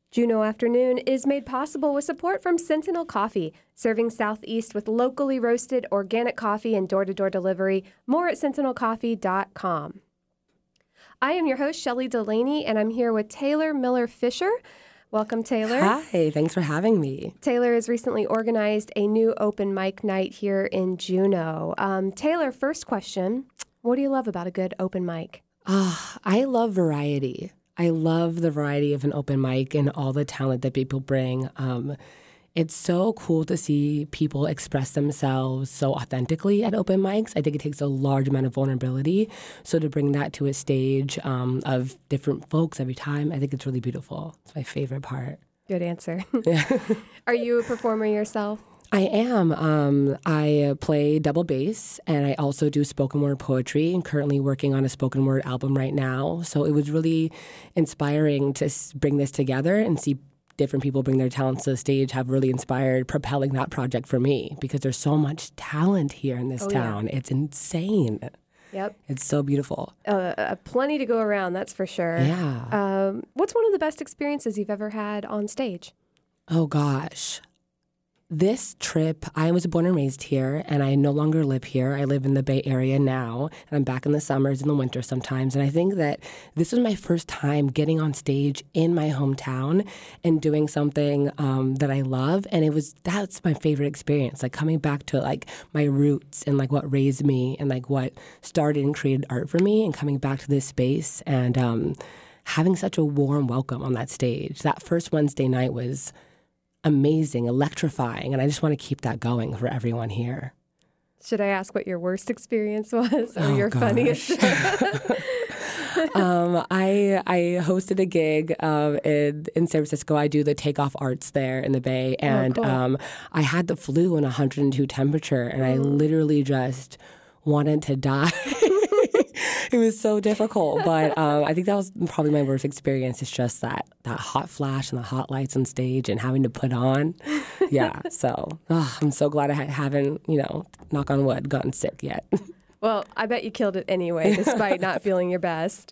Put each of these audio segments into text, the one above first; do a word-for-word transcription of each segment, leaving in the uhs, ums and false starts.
Juneau Afternoon is made possible with support from Sentinel Coffee, serving Southeast with locally roasted organic coffee and door-to-door delivery. More at sentinel coffee dot com. I am your host, Shelley Delaney, and I'm here with Taylor Miller Fisher. Welcome, Taylor. Hi, thanks for having me. Taylor has recently organized a new open mic night here in Juneau. Um, Taylor, first question, what do you love about a good open mic? Uh, I love variety. I love the variety of an open mic and all the talent that people bring. Um, it's so cool to see people express themselves so authentically at open mics. I think it takes a large amount of vulnerability. So to bring that to a stage um, of different folks every time, I think it's really beautiful. It's my favorite part. Good answer. Are you a performer yourself? I am. Um, I play double bass, and I also do spoken word poetry. I'm currently working on a spoken word album right now. So it was really inspiring to bring this together and see different people bring their talents to the stage have really inspired propelling that project for me because there's so much talent here in this oh, town. Yeah. It's insane. Yep. It's so beautiful. Uh, uh, plenty to go around, that's for sure. Yeah. Um, what's one of the best experiences you've ever had on stage? Oh, gosh. This trip, I was born and raised here, and I no longer live here. I live in the Bay Area now, and I'm back in the summers and the winter sometimes. And I think that this was my first time getting on stage in my hometown and doing something um, that I love. And it was that's my favorite experience, like coming back to like my roots and like what raised me and like what started and created art for me, and coming back to this space and um, having such a warm welcome on that stage. That first Wednesday night was amazing, electrifying, and I just want to keep that going for everyone here. Should I ask what your worst experience was or oh, your gosh. funniest? um, I I hosted a gig um, in, in San Francisco. I do the Takeoff Arts there in the Bay, and oh, cool. um, I had the flu in one hundred two temperature, and I literally just wanted to die. It was so difficult, but um, I think that was probably my worst experience. It's just that that hot flash and the hot lights on stage and having to put on. Yeah, so oh, I'm so glad I haven't, you know, knock on wood, gotten sick yet. Well, I bet you killed it anyway, despite not feeling your best.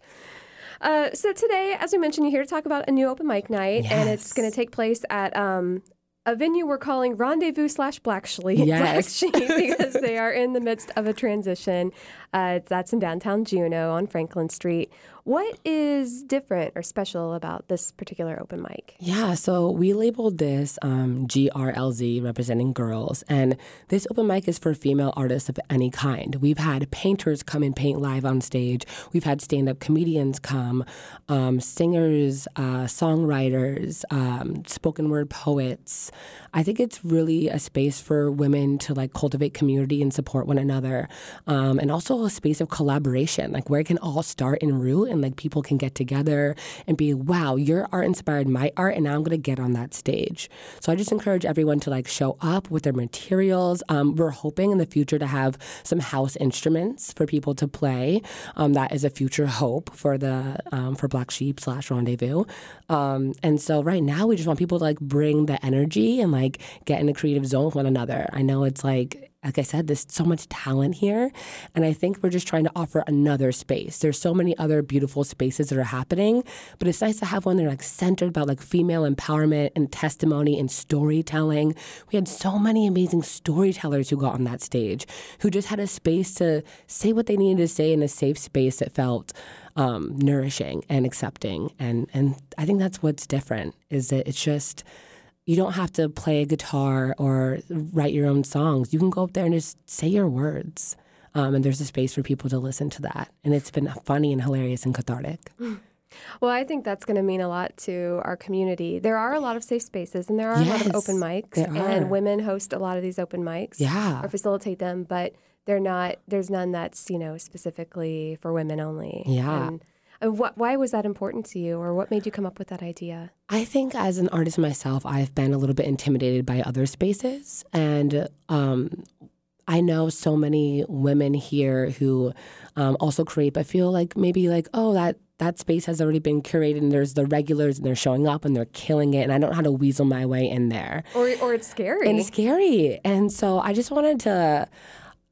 Uh, so today, as we mentioned, you're here to talk about a new open mic night, yes. and it's going to take place at um, a venue we're calling Rendezvous slash Black Sheep, yes. Black Sheep because they are in the midst of a transition. Uh, that's in downtown Juneau on Franklin Street. What is different or special about this particular open mic? Yeah, so we labeled this um, G R L Z, representing girls, and this open mic is for female artists of any kind. We've had painters come and paint live on stage. We've had stand-up comedians come, um, singers, uh, songwriters, um, spoken word poets. I think it's really a space for women to like cultivate community and support one another, um, and also a space of collaboration, like where it can all start and root, and like people can get together and be, wow, your art inspired my art, and now I'm going to get on that stage. So I just encourage everyone to like show up with their materials. Um, we're hoping in the future to have some house instruments for people to play. Um, that is a future hope for the um, for Black Sheep slash Rendezvous. Um, and so right now we just want people to like bring the energy and like get in a creative zone with one another. I know it's like, like I said, there's so much talent here, and I think we're just trying to offer another space. There's so many other beautiful spaces that are happening, but it's nice to have one that are like centered about like female empowerment and testimony and storytelling. We had so many amazing storytellers who got on that stage, who just had a space to say what they needed to say in a safe space that felt um, nourishing and accepting. And and I think that's what's different, is that it's just, you don't have to play a guitar or write your own songs. You can go up there and just say your words. Um, and there's a space for people to listen to that. And it's been funny and hilarious and cathartic. Well, I think that's going to mean a lot to our community. There are a lot of safe spaces, and there are yes, a lot of open mics. And women host a lot of these open mics yeah. or facilitate them. But they're not, there's none that's, you know, specifically for women only. Yeah. And, And what, why was that important to you, or what made you come up with that idea? I think as an artist myself, I've been a little bit intimidated by other spaces. And um, I know so many women here who um, also create, but feel like maybe like, oh, that, that space has already been curated and there's the regulars and they're showing up and they're killing it. And I don't know how to weasel my way in there. Or, or it's scary. And it's scary. And so I just wanted to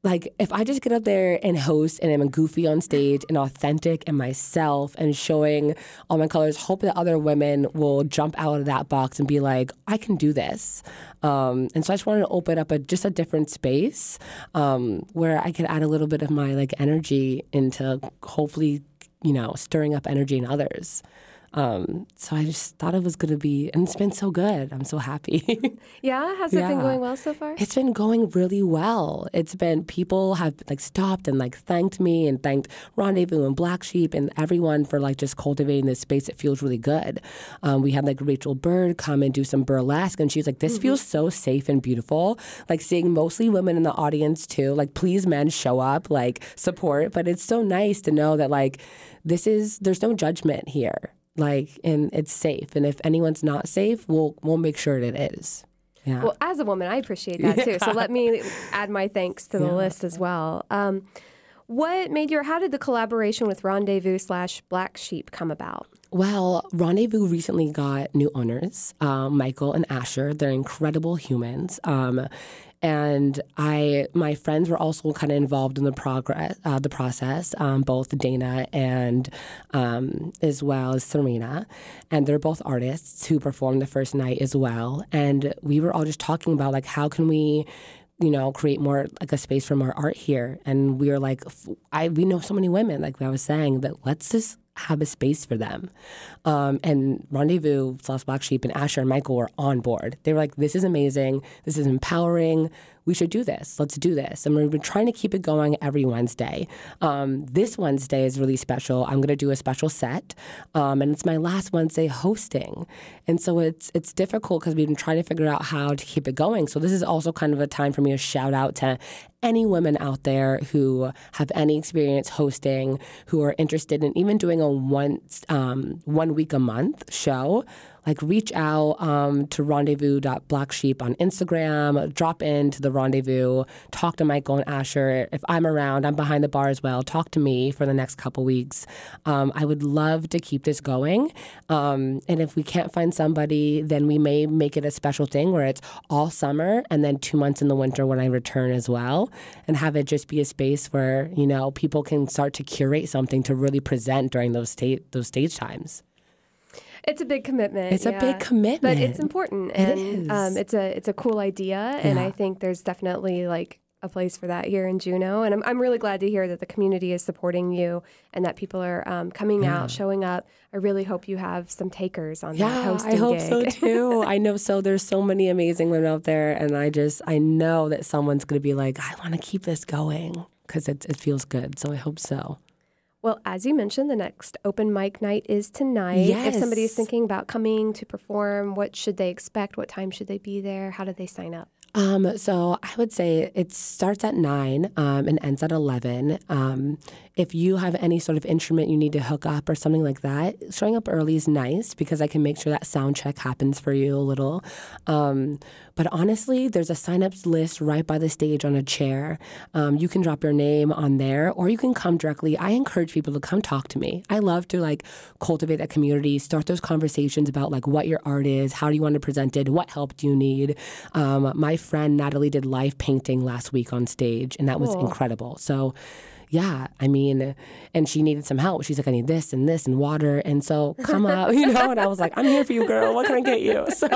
like, if I just get up there and host and I'm goofy on stage and authentic and myself and showing all my colors, hope that other women will jump out of that box and be like, I can do this. Um, and so I just wanted to open up a just a different space um, where I could add a little bit of my like energy into hopefully, you know, stirring up energy in others. Um, so I just thought it was going to be, and it's been so good. I'm so happy. Yeah? Has it Yeah. been going well so far? It's been going really well. It's been, people have like stopped and like thanked me and thanked Rendezvous and Black Sheep and everyone for like just cultivating this space. It feels really good. Um, we had like Rachel Bird come and do some burlesque, and she's like, this mm-hmm. feels so safe and beautiful. Like seeing mostly women in the audience too. Like, please men show up, like support. But it's so nice to know that like this is, there's no judgment here. Like, and it's safe. And if anyone's not safe, we'll we'll make sure that it is. Yeah. Well, as a woman, I appreciate that too. Yeah. So let me add my thanks to the yeah. list as well. Um, what made your, how did the collaboration with Rendezvous slash Black Sheep come about? Well, Rendezvous recently got new owners, um, Michael and Asher. They're incredible humans. Um, and I, my friends were also kind of involved in the progress, uh, the process, um, both Dana and um, as well as Serena. And they're both artists who performed the first night as well. And we were all just talking about, like, how can we, you know, create more, like, a space for more art here. And we were like, I we know so many women, like I was saying, that let's just have a space for them. Um, and Rendezvous, slash Black Sheep, and Asher and Michael were on board. They were like, this is amazing. This is empowering. We should do this. Let's do this. And we've been trying to keep it going every Wednesday. Um, this Wednesday is really special. I'm going to do a special set. Um, and it's my last Wednesday hosting. And so it's it's difficult because we've been trying to figure out how to keep it going. So this is also kind of a time for me to shout out to any women out there who have any experience hosting, who are interested in even doing a one, um, one week a month show. Like, reach out um, to rendezvous dot black sheep on Instagram, drop into the Rendezvous, talk to Michael and Asher. If I'm around, I'm behind the bar as well. Talk to me for the next couple weeks. Um, I would love to keep this going. Um, and if we can't find somebody, then we may make it a special thing where it's all summer and then two months in the winter when I return as well, and have it just be a space where, you know, people can start to curate something to really present during those state those stage times. It's a big commitment. It's yeah. a big commitment. But it's important. It and is. Um, it's a it's a cool idea. And yeah. I think there's definitely like a place for that here in Juneau. And I'm I'm really glad to hear that the community is supporting you and that people are um, coming yeah. out, showing up. I really hope you have some takers on yeah, that hosting I hope gig. so too. I know so. There's so many amazing women out there. And I just, I know that someone's going to be like, I want to keep this going because it, it feels good. So I hope so. Well, as you mentioned, the next open mic night is tonight. Yes. If somebody is thinking about coming to perform, what should they expect? What time should they be there? How do they sign up? Um, so I would say it starts at nine um, and ends at eleven. Um, if you have any sort of instrument you need to hook up or something like that, showing up early is nice because I can make sure that sound check happens for you a little. Um, but honestly, there's a sign-ups list right by the stage on a chair. Um, you can drop your name on there or you can come directly. I encourage people to come talk to me. I love to like cultivate that community, start those conversations about like what your art is, how do you want to present it, what help do you need. Um, my friend Natalie did live painting last week on stage, and that was cool. Incredible. So, yeah, I mean, and she needed some help. She's like, I need this and this and water. And so come up, you know, and I was like, I'm here for you, girl. What can I get you? So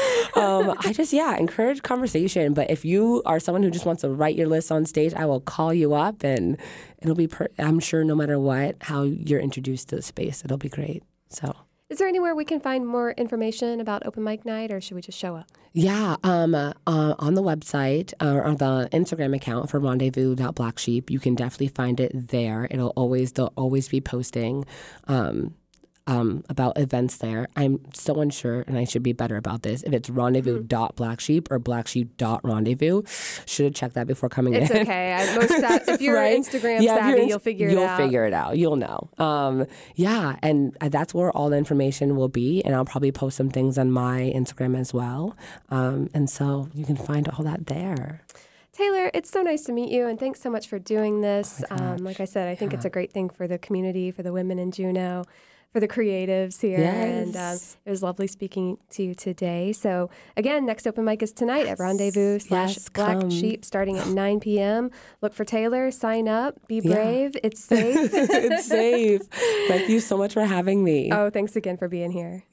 um, I just, yeah, encourage conversation. But if you are someone who just wants to write your list on stage, I will call you up and it'll be, per- I'm sure no matter what, how you're introduced to the space, it'll be great. So. Is there anywhere we can find more information about open mic night, or should we just show up? Yeah, um, uh, on the website or on the Instagram account for rendezvous dot black sheep, you can definitely find it there. It'll always they'll always be posting um, um, about events there. I'm so unsure, and I should be better about this. If it's rendezvous dot black sheep or black sheep dot rendezvous, should have checked that before coming it's in. It's okay. I, most sa- if you're right? Instagram yeah, savvy, you're in- you'll figure you'll it out. You'll figure it out. You'll know. Um, yeah, and that's where all the information will be, and I'll probably post some things on my Instagram as well. Um, and so you can find all that there. Taylor, it's so nice to meet you, and thanks so much for doing this. Oh um, like I said, I think yeah. it's a great thing for the community, for the women in Juneau. for the creatives here. Yes. And um, it was lovely speaking to you today. So again, next open mic is tonight yes. at Rendezvous slash yes, Black come. Sheep starting at nine p.m. Look for Taylor, sign up, be brave. Yeah. It's safe. It's safe. Thank you so much for having me. Oh, thanks again for being here.